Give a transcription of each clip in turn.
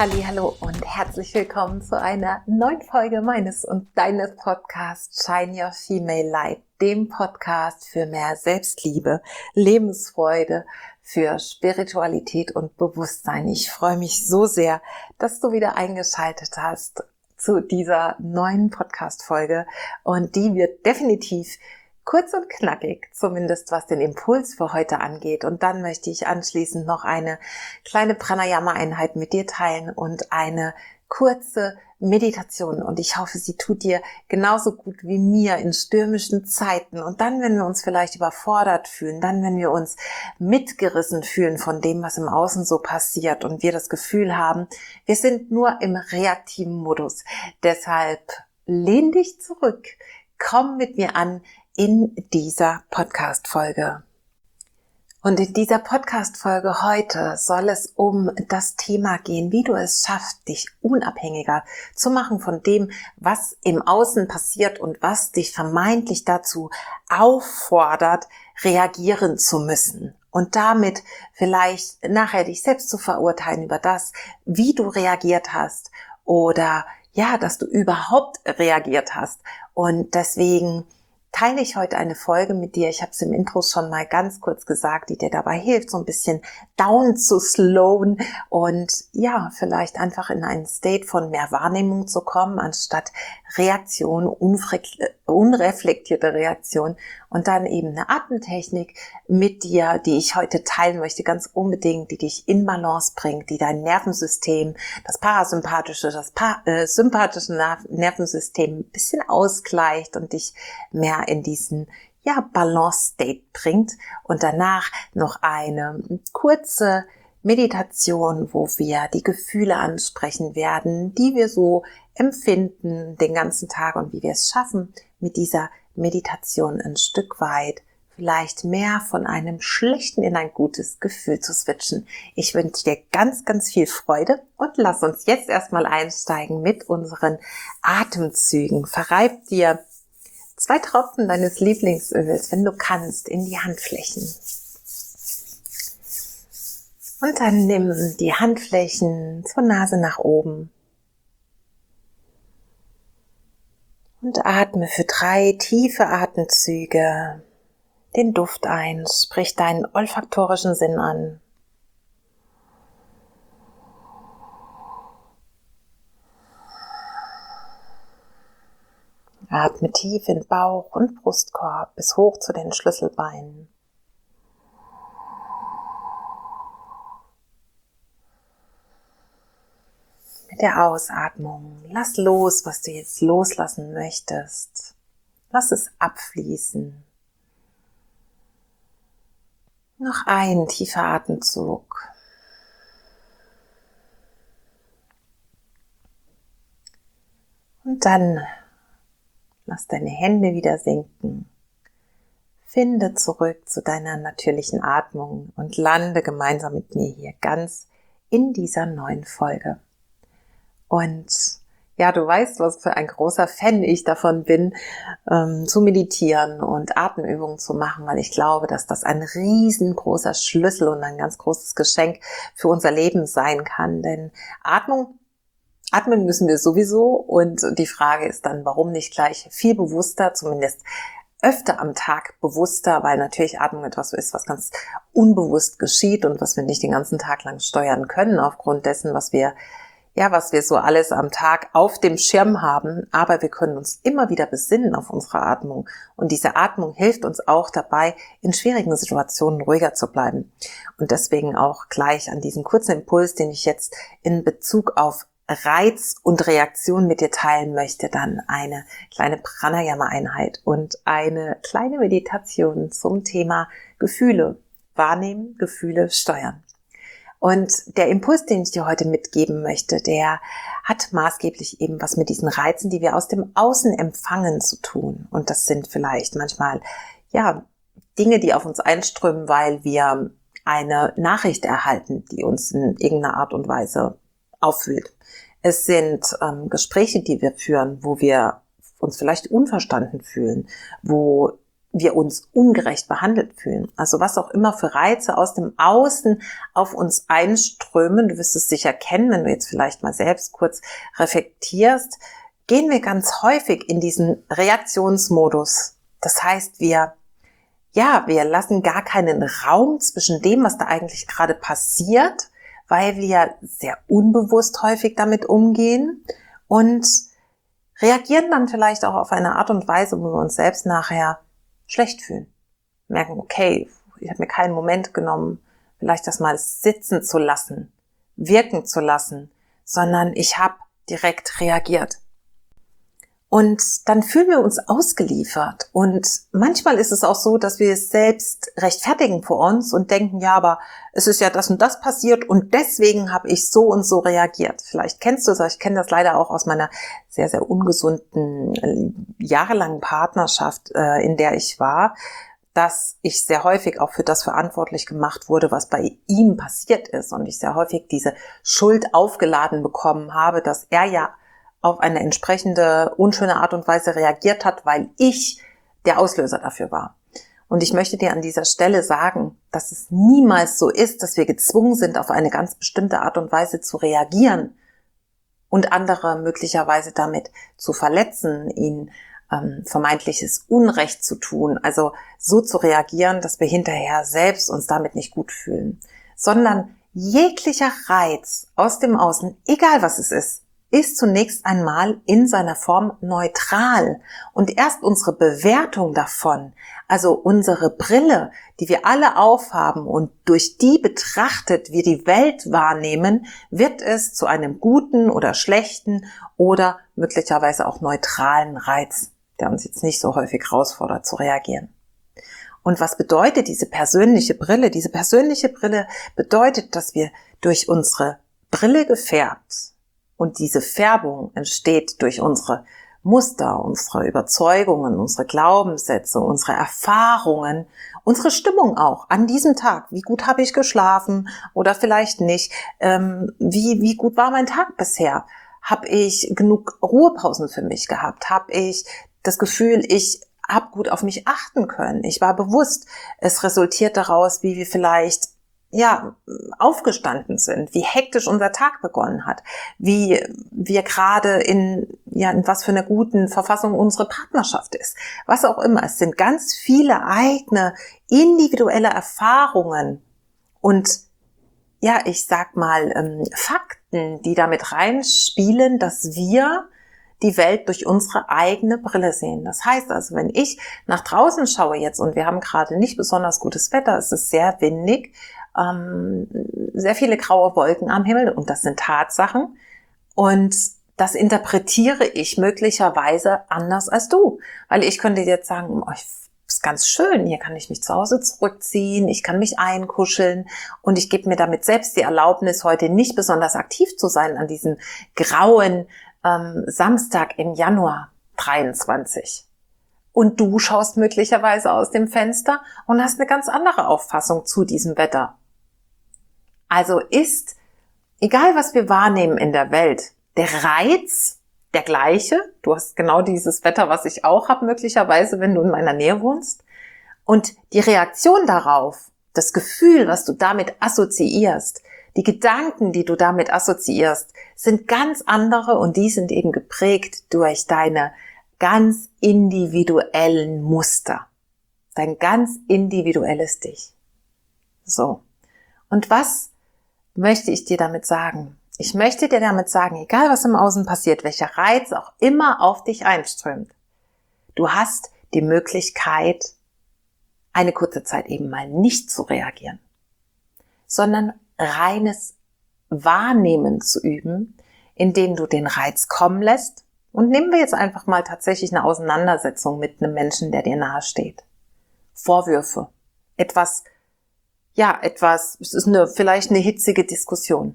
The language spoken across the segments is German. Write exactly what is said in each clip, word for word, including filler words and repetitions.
Hallihallo und herzlich willkommen zu einer neuen Folge meines und deines Podcasts Shine Your Female Light, dem Podcast für mehr Selbstliebe, Lebensfreude, für Spiritualität und Bewusstsein. Ich freue mich so sehr, dass du wieder eingeschaltet hast zu dieser neuen Podcast-Folge, und die wird definitiv kurz und knackig, zumindest was den Impuls für heute angeht. Und dann möchte ich anschließend noch eine kleine Pranayama-Einheit mit dir teilen und eine kurze Meditation. Und ich hoffe, sie tut dir genauso gut wie mir in stürmischen Zeiten. Und dann, wenn wir uns vielleicht überfordert fühlen, dann, wenn wir uns mitgerissen fühlen von dem, was im Außen so passiert und wir das Gefühl haben, wir sind nur im reaktiven Modus. Deshalb lehn dich zurück, komm mit mir an in dieser Podcast-Folge. Und in dieser Podcast-Folge heute soll es um das Thema gehen, wie du es schaffst, dich unabhängiger zu machen von dem, was im Außen passiert und was dich vermeintlich dazu auffordert, reagieren zu müssen. Und damit vielleicht nachher dich selbst zu verurteilen über das, wie du reagiert hast oder ja, dass du überhaupt reagiert hast. Und deswegen teile ich heute eine Folge mit dir. Ich habe es im Intro schon mal ganz kurz gesagt, die dir dabei hilft, so ein bisschen down zu slowen und ja, vielleicht einfach in einen State von mehr Wahrnehmung zu kommen, anstatt Reaktion, unreflektierte Reaktion, und dann eben eine Atemtechnik mit dir, die ich heute teilen möchte, ganz unbedingt, die dich in Balance bringt, die dein Nervensystem, das parasympathische, das pa- äh, sympathische Nervensystem ein bisschen ausgleicht und dich mehr in diesen ja, Balance-State bringt, und danach noch eine kurze Meditation, wo wir die Gefühle ansprechen werden, die wir so empfinden den ganzen Tag und wie wir es schaffen, mit dieser Meditation ein Stück weit vielleicht mehr von einem schlechten in ein gutes Gefühl zu switchen. Ich wünsche dir ganz, ganz viel Freude und lass uns jetzt erstmal einsteigen mit unseren Atemzügen. Verreib dir zwei Tropfen deines Lieblingsöls, wenn du kannst, in die Handflächen. Und dann nimm die Handflächen zur Nase nach oben. Und atme für drei tiefe Atemzüge den Duft ein. Sprich deinen olfaktorischen Sinn an. Atme tief in Bauch und Brustkorb bis hoch zu den Schlüsselbeinen. Mit der Ausatmung lass los, was du jetzt loslassen möchtest. Lass es abfließen. Noch ein tiefer Atemzug. Und dann lass deine Hände wieder sinken. Finde zurück zu deiner natürlichen Atmung und lande gemeinsam mit mir hier ganz in dieser neuen Folge. Und ja, du weißt, was für ein großer Fan ich davon bin, ähm, zu meditieren und Atemübungen zu machen, weil ich glaube, dass das ein riesengroßer Schlüssel und ein ganz großes Geschenk für unser Leben sein kann. Denn Atmung Atmen müssen wir sowieso, und die Frage ist dann, warum nicht gleich viel bewusster, zumindest öfter am Tag bewusster, weil natürlich Atmung etwas ist, was ganz unbewusst geschieht und was wir nicht den ganzen Tag lang steuern können, aufgrund dessen, was wir ja, was wir so alles am Tag auf dem Schirm haben. Aber wir können uns immer wieder besinnen auf unsere Atmung, und diese Atmung hilft uns auch dabei, in schwierigen Situationen ruhiger zu bleiben. Und deswegen auch gleich an diesen kurzen Impuls, den ich jetzt in Bezug auf Reiz und Reaktion mit dir teilen möchte, dann eine kleine Pranayama-Einheit und eine kleine Meditation zum Thema Gefühle wahrnehmen, Gefühle steuern. Und der Impuls, den ich dir heute mitgeben möchte, der hat maßgeblich eben was mit diesen Reizen, die wir aus dem Außen empfangen, zu tun. Und das sind vielleicht manchmal, ja, Dinge, die auf uns einströmen, weil wir eine Nachricht erhalten, die uns in irgendeiner Art und Weise auffühlt. Es sind ähm, Gespräche, die wir führen, wo wir uns vielleicht unverstanden fühlen, wo wir uns ungerecht behandelt fühlen. Also was auch immer für Reize aus dem Außen auf uns einströmen, du wirst es sicher kennen, wenn du jetzt vielleicht mal selbst kurz reflektierst, gehen wir ganz häufig in diesen Reaktionsmodus. Das heißt, wir, ja, wir lassen gar keinen Raum zwischen dem, was da eigentlich gerade passiert, weil wir sehr unbewusst häufig damit umgehen und reagieren dann vielleicht auch auf eine Art und Weise, wo wir uns selbst nachher schlecht fühlen. Merken, okay, ich habe mir keinen Moment genommen, vielleicht das mal sitzen zu lassen, wirken zu lassen, sondern ich habe direkt reagiert. Und dann fühlen wir uns ausgeliefert. Und manchmal ist es auch so, dass wir es selbst rechtfertigen vor uns und denken, ja, aber es ist ja das und das passiert und deswegen habe ich so und so reagiert. Vielleicht kennst du das, ich kenne das leider auch aus meiner sehr, sehr ungesunden, äh, jahrelangen Partnerschaft, äh, in der ich war, dass ich sehr häufig auch für das verantwortlich gemacht wurde, was bei ihm passiert ist. Und ich sehr häufig diese Schuld aufgeladen bekommen habe, dass er ja auf eine entsprechende unschöne Art und Weise reagiert hat, weil ich der Auslöser dafür war. Und ich möchte dir an dieser Stelle sagen, dass es niemals so ist, dass wir gezwungen sind, auf eine ganz bestimmte Art und Weise zu reagieren und andere möglicherweise damit zu verletzen, ihnen ähm, vermeintliches Unrecht zu tun, also so zu reagieren, dass wir hinterher selbst uns damit nicht gut fühlen, sondern jeglicher Reiz aus dem Außen, egal was es ist, ist zunächst einmal in seiner Form neutral. Und erst unsere Bewertung davon, also unsere Brille, die wir alle aufhaben und durch die betrachtet wir die Welt wahrnehmen, wird es zu einem guten oder schlechten oder möglicherweise auch neutralen Reiz, der uns jetzt nicht so häufig herausfordert zu reagieren. Und was bedeutet diese persönliche Brille? Diese persönliche Brille bedeutet, dass wir durch unsere Brille gefärbt, und diese Färbung entsteht durch unsere Muster, unsere Überzeugungen, unsere Glaubenssätze, unsere Erfahrungen, unsere Stimmung auch an diesem Tag. Wie gut habe ich geschlafen oder vielleicht nicht? Ähm, wie, wie gut war mein Tag bisher? Habe ich genug Ruhepausen für mich gehabt? Habe ich das Gefühl, ich habe gut auf mich achten können? Ich war bewusst. Es resultiert daraus, wie wir vielleicht ja, aufgestanden sind, wie hektisch unser Tag begonnen hat, wie wir gerade in, ja, in was für einer guten Verfassung unsere Partnerschaft ist. Was auch immer. Es sind ganz viele eigene, individuelle Erfahrungen und, ja, ich sag mal, ähm, Fakten, die damit reinspielen, dass wir die Welt durch unsere eigene Brille sehen. Das heißt also, wenn ich nach draußen schaue jetzt und wir haben gerade nicht besonders gutes Wetter, es ist sehr windig, ähm, sehr viele graue Wolken am Himmel und das sind Tatsachen und das interpretiere ich möglicherweise anders als du, weil ich könnte jetzt sagen, oh, ist ganz schön, hier kann ich mich zu Hause zurückziehen, ich kann mich einkuscheln und ich gebe mir damit selbst die Erlaubnis, heute nicht besonders aktiv zu sein an diesem grauen ähm, Samstag im Januar dreiundzwanzig. Und du schaust möglicherweise aus dem Fenster und hast eine ganz andere Auffassung zu diesem Wetter. Also ist, egal was wir wahrnehmen in der Welt, der Reiz der gleiche. Du hast genau dieses Wetter, was ich auch habe, möglicherweise, wenn du in meiner Nähe wohnst. Und die Reaktion darauf, das Gefühl, was du damit assoziierst, die Gedanken, die du damit assoziierst, sind ganz andere und die sind eben geprägt durch deine ganz individuellen Muster. Dein ganz individuelles Dich. So. Und was möchte ich dir damit sagen? Ich möchte dir damit sagen, egal was im Außen passiert, welcher Reiz auch immer auf dich einströmt, du hast die Möglichkeit, eine kurze Zeit eben mal nicht zu reagieren, sondern reines Wahrnehmen zu üben, indem du den Reiz kommen lässt. Und nehmen wir jetzt einfach mal tatsächlich eine Auseinandersetzung mit einem Menschen, der dir nahe steht. Vorwürfe, etwas, ja, etwas, es ist eine, vielleicht eine hitzige Diskussion.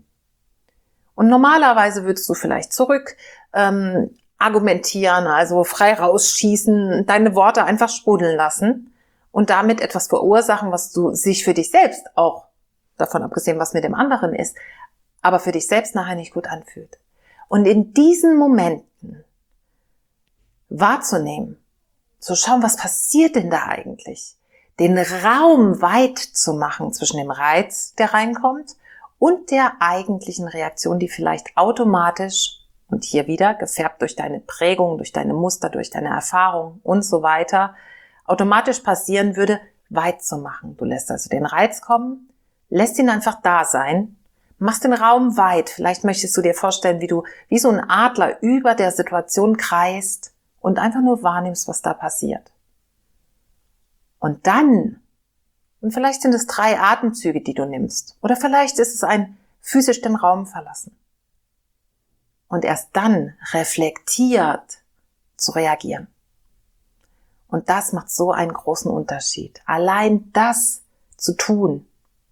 Und normalerweise würdest du vielleicht zurück ähm, argumentieren, also frei rausschießen, deine Worte einfach sprudeln lassen und damit etwas verursachen, was du sich für dich selbst auch, davon abgesehen, was mit dem anderen ist, aber für dich selbst nachher nicht gut anfühlt. Und in diesen Momenten wahrzunehmen, zu schauen, was passiert denn da eigentlich? Den Raum weit zu machen zwischen dem Reiz, der reinkommt, und der eigentlichen Reaktion, die vielleicht automatisch, und hier wieder gefärbt durch deine Prägung, durch deine Muster, durch deine Erfahrung und so weiter, automatisch passieren würde, weit zu machen. Du lässt also den Reiz kommen, lässt ihn einfach da sein, machst den Raum weit. Vielleicht möchtest du dir vorstellen, wie du wie so ein Adler über der Situation kreist und einfach nur wahrnimmst, was da passiert. Und dann, und vielleicht sind es drei Atemzüge, die du nimmst, oder vielleicht ist es ein physisch den Raum verlassen. Und erst dann reflektiert zu reagieren. Und das macht so einen großen Unterschied. Allein das zu tun,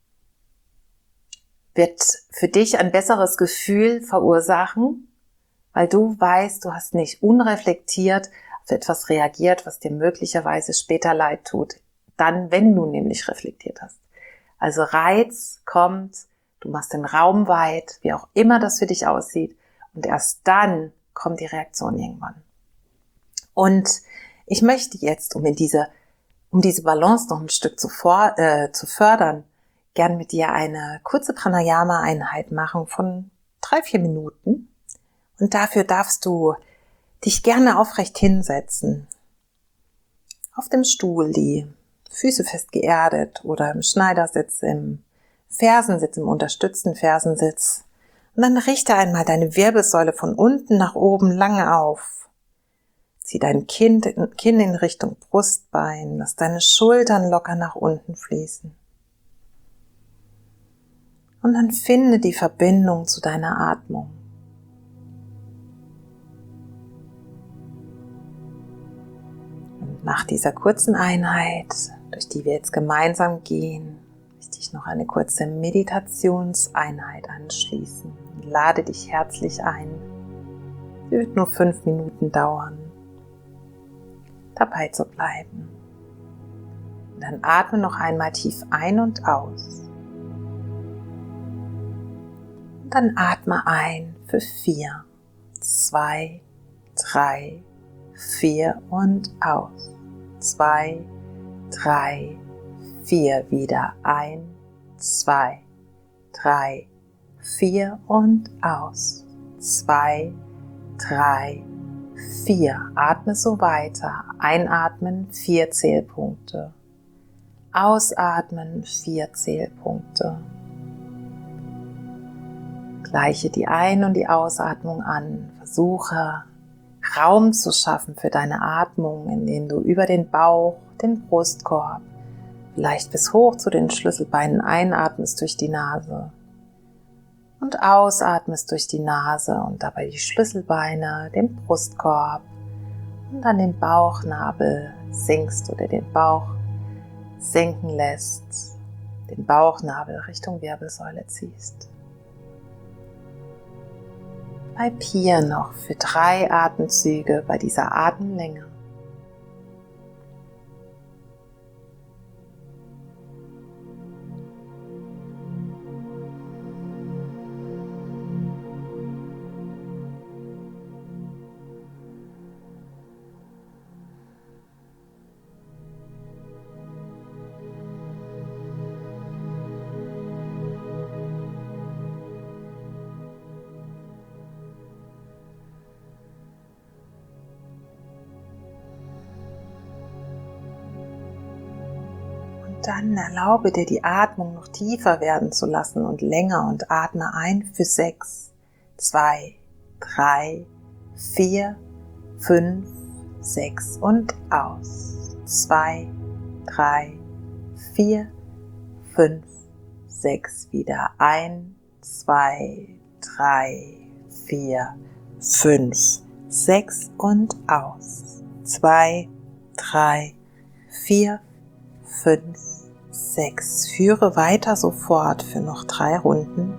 wird für dich ein besseres Gefühl verursachen, weil du weißt, du hast nicht unreflektiert auf etwas reagiert, was dir möglicherweise später leid tut. Dann, wenn du nämlich reflektiert hast. Also Reiz kommt, du machst den Raum weit, wie auch immer das für dich aussieht, und erst dann kommt die Reaktion irgendwann. Und ich möchte jetzt, um in diese, um diese Balance noch ein Stück zu, vor, äh, zu fördern, gern mit dir eine kurze Pranayama-Einheit machen von drei, vier Minuten. Und dafür darfst du dich gerne aufrecht hinsetzen. Auf dem Stuhl, die Füße fest geerdet oder im Schneidersitz, im Fersensitz, im unterstützten Fersensitz. Und dann richte einmal deine Wirbelsäule von unten nach oben lang auf. Zieh dein Kinn, Kinn in Richtung Brustbein, lass deine Schultern locker nach unten fließen. Und dann finde die Verbindung zu deiner Atmung. Und nach dieser kurzen Einheit, durch die wir jetzt gemeinsam gehen, möchte ich noch eine kurze Meditationseinheit anschließen. Lade dich herzlich ein. Sie wird nur fünf Minuten dauern. Dabei zu bleiben. Und dann atme noch einmal tief ein und aus. Und dann atme ein für vier, zwei, drei, vier und aus. Zwei, drei, vier, wieder ein, zwei, drei, vier und aus. Zwei, drei, vier. Atme so weiter. Einatmen, vier Zählpunkte. Ausatmen, vier Zählpunkte. Gleiche die Ein- und die Ausatmung an. Versuche Raum zu schaffen für deine Atmung, indem du über den Bauch, den Brustkorb, vielleicht bis hoch zu den Schlüsselbeinen einatmest durch die Nase und ausatmest durch die Nase und dabei die Schlüsselbeine, den Brustkorb und dann den Bauchnabel senkst oder den Bauch senken lässt, den Bauchnabel Richtung Wirbelsäule ziehst. Bleib hier noch für drei Atemzüge bei dieser Atemlänge. Dann erlaube dir, die Atmung noch tiefer werden zu lassen und länger und atme ein für sechs, zwei, drei, vier, fünf, sechs und aus. zwei, drei, vier, fünf, sechs, wieder ein, zwei, drei, vier, fünf, sechs und aus. zwei, drei, vier, fünf, sechs. Führe weiter sofort für noch drei Runden.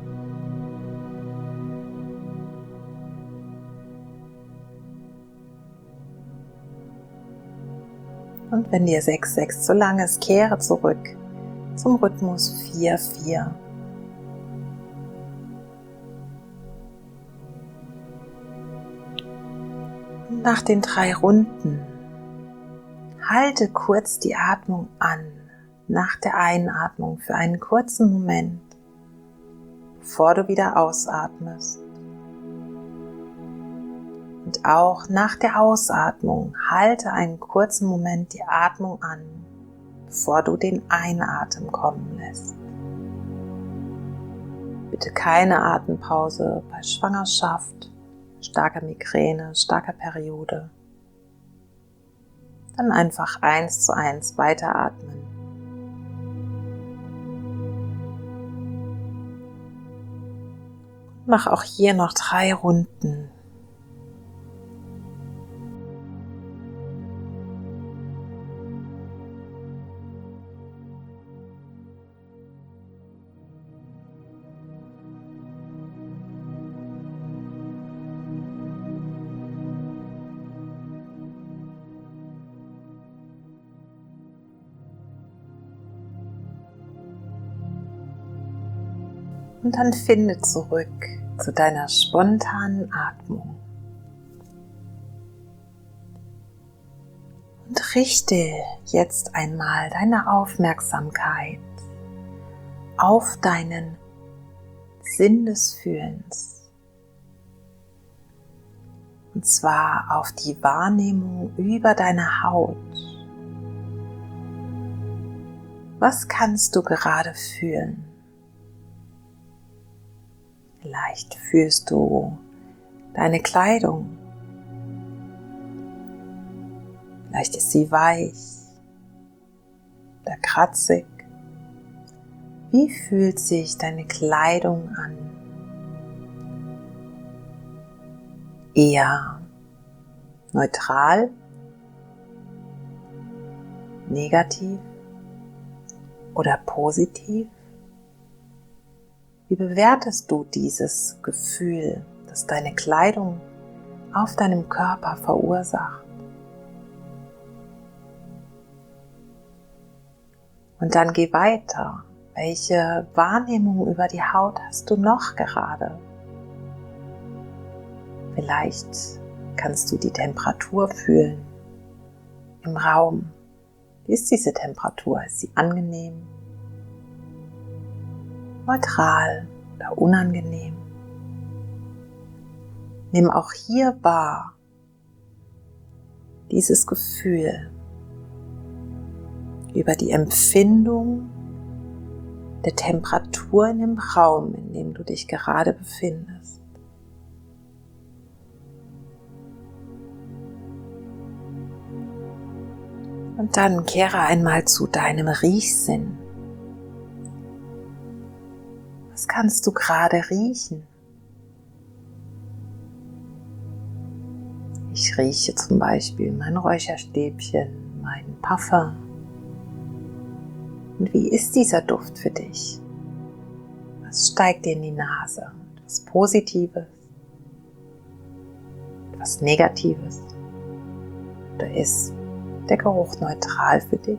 Und wenn dir sechs, sechs zu lang ist, kehre zurück zum Rhythmus vier, vier. Und nach den drei Runden Halte kurz die Atmung an nach der Einatmung für einen kurzen Moment, bevor du wieder ausatmest. Und auch nach der Ausatmung halte einen kurzen Moment die Atmung an, bevor du den Einatmen kommen lässt. Bitte keine Atempause bei Schwangerschaft, starker Migräne, starker Periode. Dann einfach eins zu eins weiteratmen. Mach auch hier noch drei Runden. Und dann finde zurück zu deiner spontanen Atmung. Und richte jetzt einmal deine Aufmerksamkeit auf deinen Sinn des Fühlens. Und zwar auf die Wahrnehmung über deine Haut. Was kannst du gerade fühlen? Vielleicht fühlst du deine Kleidung. Vielleicht ist sie weich oder kratzig. Wie fühlt sich deine Kleidung an? Eher neutral, negativ oder positiv? Wie bewertest du dieses Gefühl, das deine Kleidung auf deinem Körper verursacht? Und dann geh weiter. Welche Wahrnehmung über die Haut hast du noch gerade? Vielleicht kannst du die Temperatur fühlen im Raum. Wie ist diese Temperatur? Ist sie angenehm? Neutral oder unangenehm? Nimm auch hier wahr dieses Gefühl über die Empfindung der Temperatur in dem Raum, in dem du dich gerade befindest. Und dann kehre einmal zu deinem Riechsinn. Was kannst du gerade riechen? Ich rieche zum Beispiel mein Räucherstäbchen, mein Parfum. Und wie ist dieser Duft für dich? Was steigt dir in die Nase? Etwas Positives? Etwas Negatives? Oder ist der Geruch neutral für dich?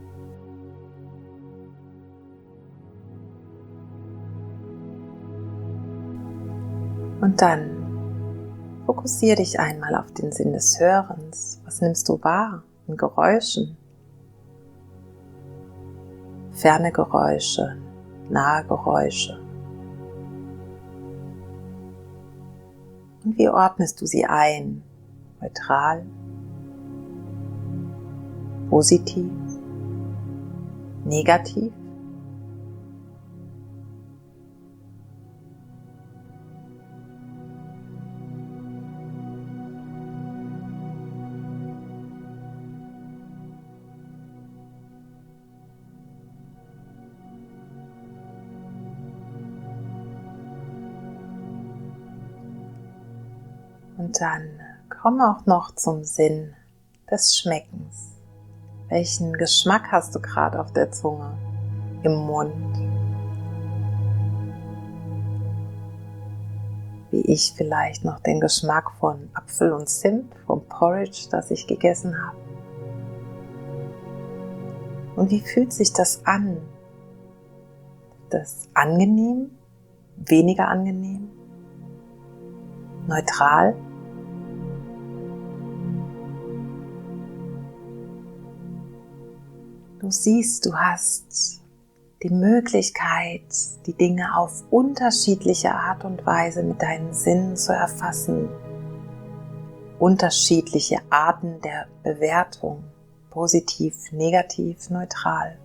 Und dann fokussiere dich einmal auf den Sinn des Hörens. Was nimmst du wahr an Geräuschen? Ferne Geräusche, nahe Geräusche. Und wie ordnest du sie ein? Neutral? Positiv? Negativ? Und dann komm auch noch zum Sinn des Schmeckens. Welchen Geschmack hast du gerade auf der Zunge, im Mund? Wie ich vielleicht noch den Geschmack von Apfel und Zimt, vom Porridge, das ich gegessen habe. Und wie fühlt sich das an? Ist das angenehm? Weniger angenehm? Neutral? Du siehst, du hast die Möglichkeit, die Dinge auf unterschiedliche Art und Weise mit deinen Sinnen zu erfassen. Unterschiedliche Arten der Bewertung, positiv, negativ, neutral.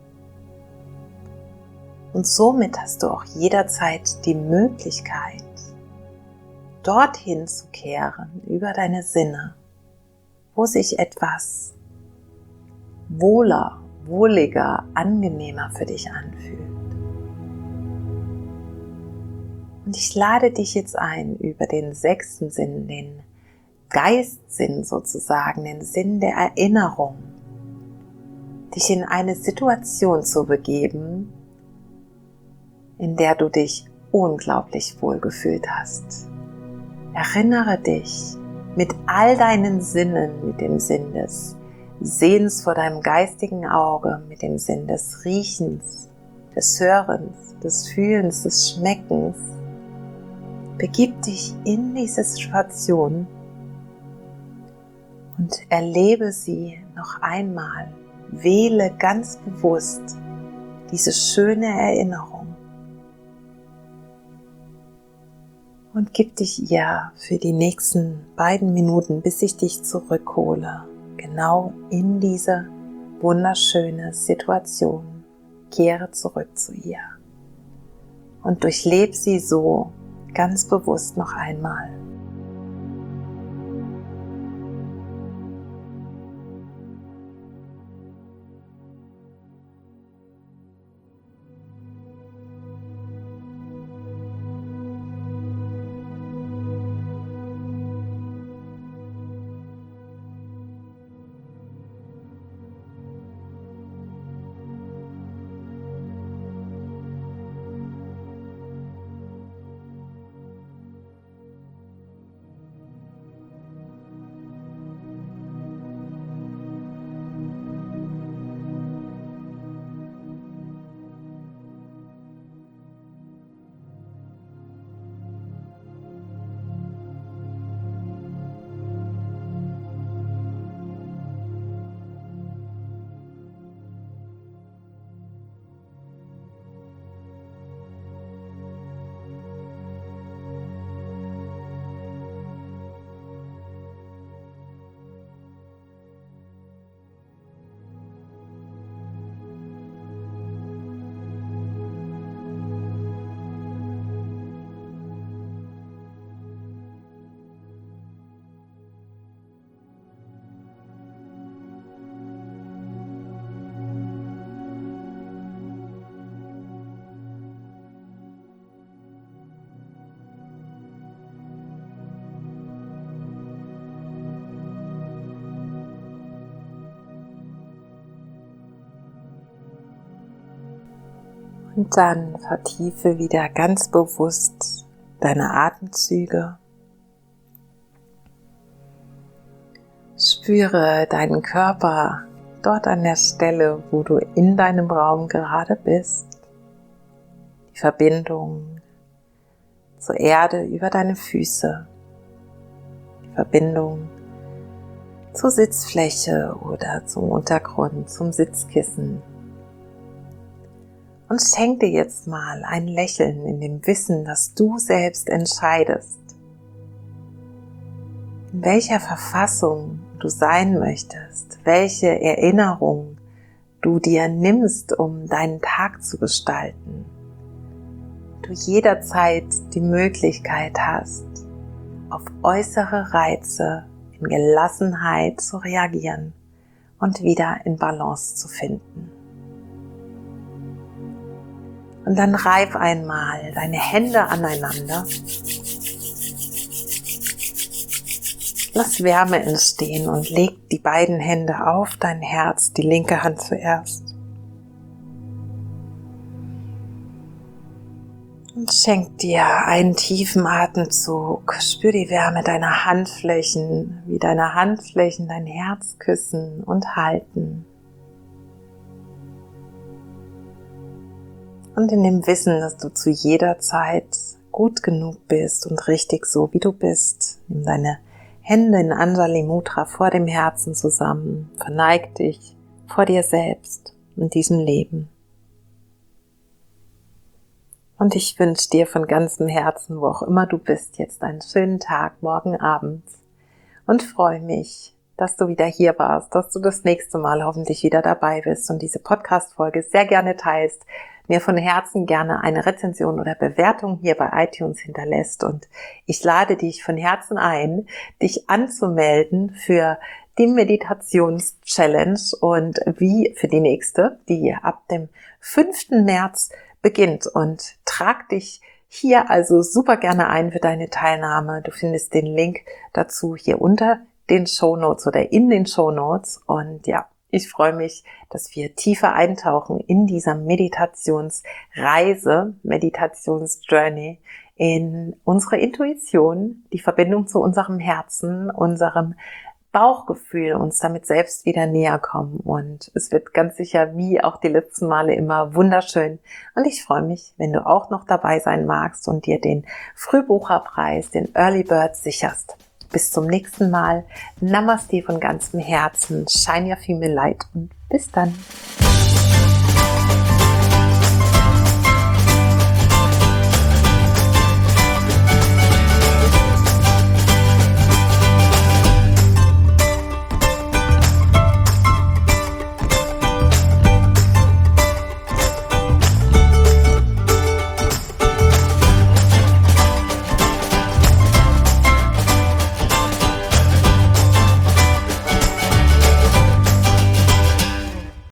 Und somit hast du auch jederzeit die Möglichkeit, dorthin zu kehren über deine Sinne, wo sich etwas wohler, wohliger, angenehmer für dich anfühlt. Und ich lade dich jetzt ein, über den sechsten Sinn, den Geistsinn sozusagen, den Sinn der Erinnerung, dich in eine Situation zu begeben, in der du dich unglaublich wohl gefühlt hast. Erinnere dich mit all deinen Sinnen, mit dem Sinn des Sehens vor deinem geistigen Auge, mit dem Sinn des Riechens, des Hörens, des Fühlens, des Schmeckens. Begib dich in diese Situation und erlebe sie noch einmal. Wähle ganz bewusst diese schöne Erinnerung und gib dich ihr für die nächsten beiden Minuten, bis ich dich zurückhole, genau in diese wunderschöne Situation. Kehre zurück zu ihr und durchlebe sie so ganz bewusst noch einmal. Und dann vertiefe wieder ganz bewusst deine Atemzüge. Spüre deinen Körper dort an der Stelle, wo du in deinem Raum gerade bist. Die Verbindung zur Erde über deine Füße. Die Verbindung zur Sitzfläche oder zum Untergrund, zum Sitzkissen. Und schenk dir jetzt mal ein Lächeln in dem Wissen, dass du selbst entscheidest, in welcher Verfassung du sein möchtest, welche Erinnerung du dir nimmst, um deinen Tag zu gestalten. Du jederzeit die Möglichkeit hast, auf äußere Reize in Gelassenheit zu reagieren und wieder in Balance zu finden. Und dann reib einmal deine Hände aneinander. Lass Wärme entstehen und leg die beiden Hände auf dein Herz, die linke Hand zuerst. Und schenk dir einen tiefen Atemzug. Spür die Wärme deiner Handflächen, wie deine Handflächen dein Herz küssen und halten. Und in dem Wissen, dass du zu jeder Zeit gut genug bist und richtig so, wie du bist, nimm deine Hände in Anjali Mudra vor dem Herzen zusammen, verneig dich vor dir selbst in diesem Leben. Und ich wünsche dir von ganzem Herzen, wo auch immer du bist, jetzt einen schönen Tag, morgen Abend. Und freue mich, dass du wieder hier warst, dass du das nächste Mal hoffentlich wieder dabei bist und diese Podcast-Folge sehr gerne teilst, mir von Herzen gerne eine Rezension oder Bewertung hier bei iTunes hinterlässt. Und ich lade dich von Herzen ein, dich anzumelden für die Meditations-Challenge und wie für die nächste, die ab dem fünften März beginnt, und trag dich hier also super gerne ein für deine Teilnahme. Du findest den Link dazu hier unter den Shownotes oder in den Shownotes. Und ja, ich freue mich, dass wir tiefer eintauchen in dieser Meditationsreise, Meditationsjourney, in unsere Intuition, die Verbindung zu unserem Herzen, unserem Bauchgefühl, uns damit selbst wieder näher kommen. Und es wird ganz sicher, wie auch die letzten Male immer, wunderschön. Und ich freue mich, wenn du auch noch dabei sein magst und dir den Frühbucherpreis, den Early Bird, sicherst. Bis zum nächsten Mal. Namaste von ganzem Herzen. Shine your female light und bis dann.